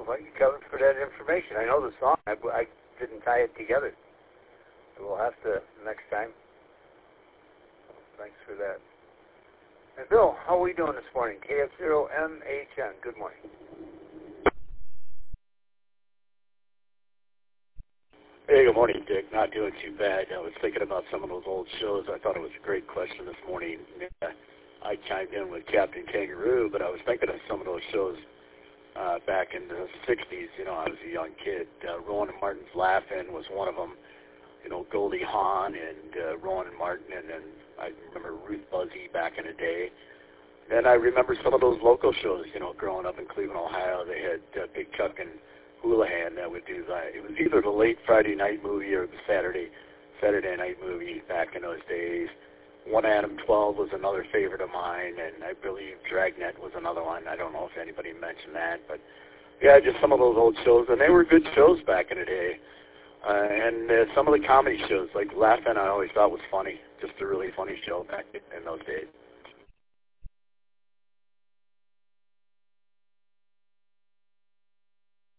if I could cover for that information. I know the song. I didn't tie it together. So we'll have to next time. Thanks for that. And Bill, how are we doing this morning? KF0MHN. Good morning. Hey, good morning, Dick. Not doing too bad. I was thinking about some of those old shows. I thought it was a great question this morning. I chimed in with Captain Kangaroo, but I was thinking of some of those shows back in the 60s. You know, I was a young kid. Rowan and Martin's Laugh-In was one of them. You know, Goldie Hawn and Rowan and Martin, and then I remember Ruth Buzzy back in the day. And I remember some of those local shows, you know, growing up in Cleveland, Ohio. They had Big Chuck and Houlihan that would do that. It was either the late Friday night movie or the Saturday night movie back in those days. One Adam 12 was another favorite of mine, and I believe Dragnet was another one. I don't know if anybody mentioned that, but yeah, just some of those old shows, and they were good shows back in the day. And some of the comedy shows, like Laugh-In, I always thought was funny, just a really funny show back in those days.